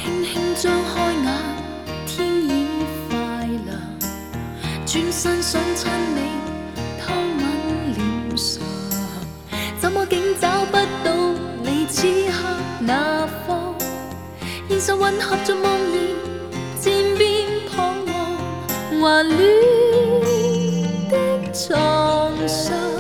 轻轻張開眼，天已快亮，轉身想親你，偷吻臉上，怎麼竟找不到你此刻那方？現實混合着夢兒，漸變彷徨，還戀的床上。